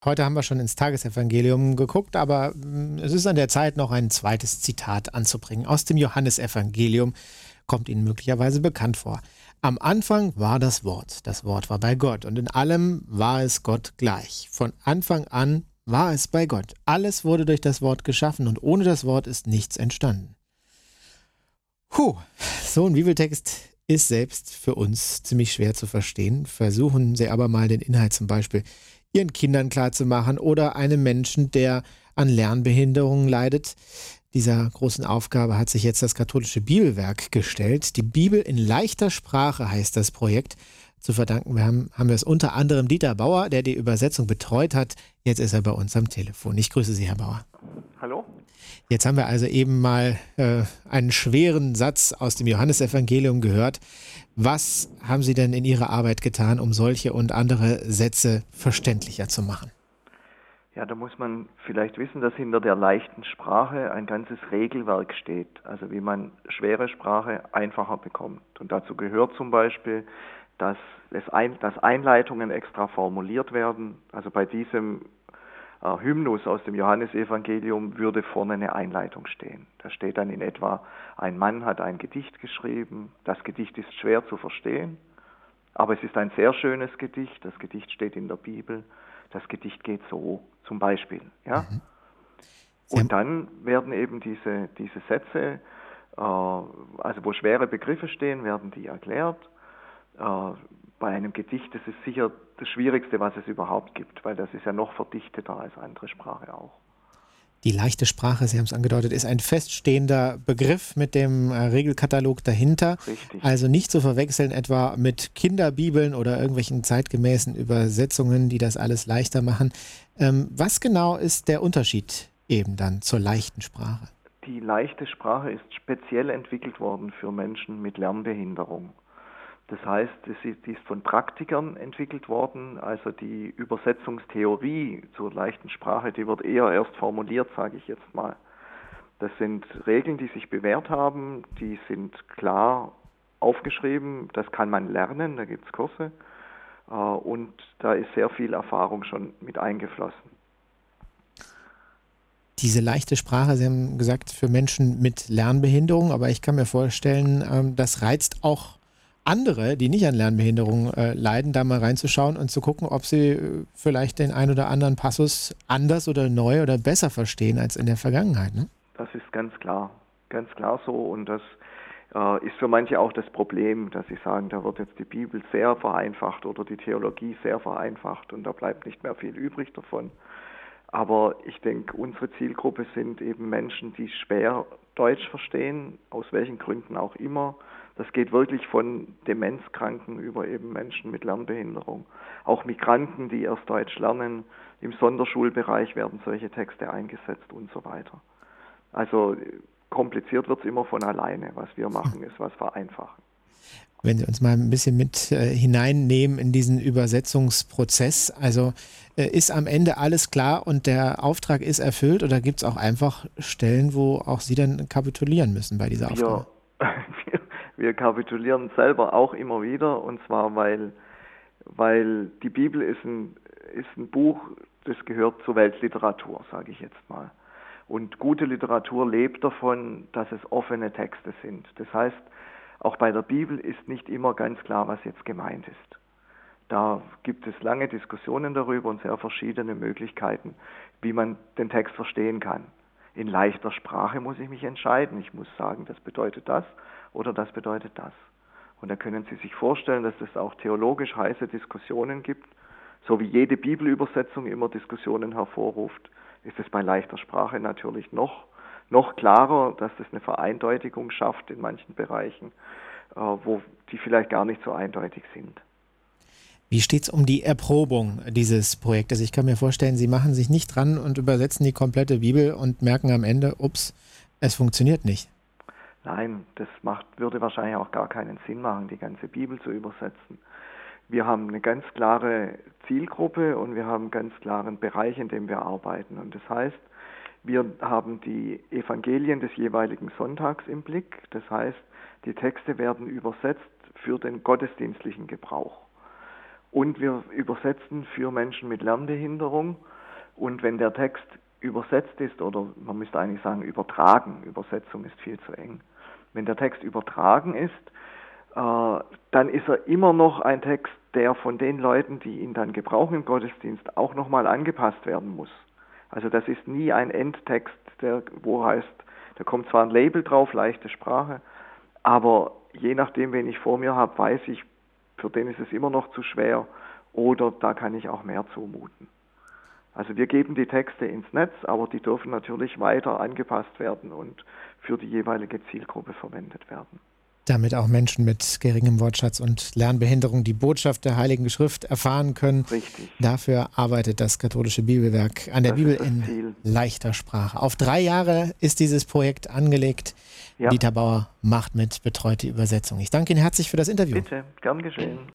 Heute haben wir schon ins Tagesevangelium geguckt, aber es ist an der Zeit, noch ein zweites Zitat anzubringen. Aus dem Johannesevangelium, kommt Ihnen möglicherweise bekannt vor. Am Anfang war das Wort war bei Gott und in allem war es Gott gleich. Von Anfang an war es bei Gott. Alles wurde durch das Wort geschaffen und ohne das Wort ist nichts entstanden. So ein Bibeltext ist selbst für uns ziemlich schwer zu verstehen. Versuchen Sie aber mal den Inhalt zum Beispiel Ihren Kindern klarzumachen oder einem Menschen, der an Lernbehinderungen leidet. Dieser großen Aufgabe hat sich jetzt das katholische Bibelwerk gestellt. Die Bibel in leichter Sprache heißt das Projekt. Zu verdanken haben wir es unter anderem Dieter Bauer, der die Übersetzung betreut hat. Jetzt ist er bei uns am Telefon. Ich grüße Sie, Herr Bauer. Hallo? Jetzt haben wir also eben mal einen schweren Satz aus dem Johannesevangelium gehört. Was haben Sie denn in Ihrer Arbeit getan, um solche und andere Sätze verständlicher zu machen? Ja, da muss man vielleicht wissen, dass hinter der leichten Sprache ein ganzes Regelwerk steht, also wie man schwere Sprache einfacher bekommt. Und dazu gehört zum Beispiel, dass Einleitungen extra formuliert werden. Also bei diesem Hymnus aus dem Johannesevangelium würde vorne eine Einleitung stehen. Da steht dann in etwa, ein Mann hat ein Gedicht geschrieben, das Gedicht ist schwer zu verstehen, aber es ist ein sehr schönes Gedicht, das Gedicht steht in der Bibel, das Gedicht geht so, zum Beispiel. Ja? Und dann werden eben diese Sätze, also wo schwere Begriffe stehen, werden die erklärt. Bei einem Gedicht, das ist sicher das Schwierigste, was es überhaupt gibt, weil das ist ja noch verdichteter als andere Sprache auch. Die leichte Sprache, Sie haben es angedeutet, ist ein feststehender Begriff mit dem Regelkatalog dahinter. Richtig. Also nicht zu verwechseln etwa mit Kinderbibeln oder irgendwelchen zeitgemäßen Übersetzungen, die das alles leichter machen. Was genau ist der Unterschied eben dann zur leichten Sprache? Die leichte Sprache ist speziell entwickelt worden für Menschen mit Lernbehinderung. Das heißt, die ist von Praktikern entwickelt worden, also die Übersetzungstheorie zur leichten Sprache, die wird eher erst formuliert, sage ich jetzt mal. Das sind Regeln, die sich bewährt haben, die sind klar aufgeschrieben, das kann man lernen, da gibt es Kurse und da ist sehr viel Erfahrung schon mit eingeflossen. Diese leichte Sprache, Sie haben gesagt, für Menschen mit Lernbehinderung, aber ich kann mir vorstellen, das reizt auch andere, die nicht an Lernbehinderung leiden, da mal reinzuschauen und zu gucken, ob sie vielleicht den ein oder anderen Passus anders oder neu oder besser verstehen als in der Vergangenheit. Ne? Das ist ganz klar so und das ist für manche auch das Problem, dass sie sagen, da wird jetzt die Bibel sehr vereinfacht oder die Theologie sehr vereinfacht und da bleibt nicht mehr viel übrig davon. Aber ich denke, unsere Zielgruppe sind eben Menschen, die schwer Deutsch verstehen, aus welchen Gründen auch immer. Das geht wirklich von Demenzkranken über eben Menschen mit Lernbehinderung. Auch Migranten, die erst Deutsch lernen. Im Sonderschulbereich werden solche Texte eingesetzt und so weiter. Also kompliziert wird es immer von alleine. Was wir machen, ist was vereinfachen. Wenn Sie uns mal ein bisschen mit hineinnehmen in diesen Übersetzungsprozess, also ist am Ende alles klar und der Auftrag ist erfüllt oder gibt es auch einfach Stellen, wo auch Sie dann kapitulieren müssen bei dieser Aufgabe? Wir kapitulieren selber auch immer wieder und zwar, weil die Bibel ist ein Buch, das gehört zur Weltliteratur, sage ich jetzt mal. Und gute Literatur lebt davon, dass es offene Texte sind. Das heißt, auch bei der Bibel ist nicht immer ganz klar, was jetzt gemeint ist. Da gibt es lange Diskussionen darüber und sehr verschiedene Möglichkeiten, wie man den Text verstehen kann. In leichter Sprache muss ich mich entscheiden. Ich muss sagen, das bedeutet das oder das bedeutet das. Und da können Sie sich vorstellen, dass es auch theologisch heiße Diskussionen gibt. So wie jede Bibelübersetzung immer Diskussionen hervorruft, ist es bei leichter Sprache natürlich noch klarer, dass es eine Vereindeutigung schafft in manchen Bereichen, wo die vielleicht gar nicht so eindeutig sind. Wie steht es um die Erprobung dieses Projektes? Ich kann mir vorstellen, Sie machen sich nicht dran und übersetzen die komplette Bibel und merken am Ende, ups, es funktioniert nicht. Nein, das würde wahrscheinlich auch gar keinen Sinn machen, die ganze Bibel zu übersetzen. Wir haben eine ganz klare Zielgruppe und wir haben einen ganz klaren Bereich, in dem wir arbeiten. Und das heißt, wir haben die Evangelien des jeweiligen Sonntags im Blick. Das heißt, die Texte werden übersetzt für den gottesdienstlichen Gebrauch. Und wir übersetzen für Menschen mit Lernbehinderung. Und wenn der Text übersetzt ist, oder man müsste eigentlich sagen übertragen, Übersetzung ist viel zu eng. Wenn der Text übertragen ist, dann ist er immer noch ein Text, der von den Leuten, die ihn dann gebrauchen im Gottesdienst, auch nochmal angepasst werden muss. Also das ist nie ein Endtext, wo heißt, da kommt zwar ein Label drauf, leichte Sprache, aber je nachdem, wen ich vor mir habe, weiß ich, für den ist es immer noch zu schwer oder da kann ich auch mehr zumuten. Also wir geben die Texte ins Netz, aber die dürfen natürlich weiter angepasst werden und für die jeweilige Zielgruppe verwendet werden. Damit auch Menschen mit geringem Wortschatz und Lernbehinderung die Botschaft der Heiligen Schrift erfahren können. Richtig. Dafür arbeitet das katholische Bibelwerk an der Bibel in leichter Sprache. Auf 3 Jahre ist dieses Projekt angelegt. Ja. Dieter Bauer macht mit, betreut die Übersetzung. Ich danke Ihnen herzlich für das Interview. Bitte, gern geschehen.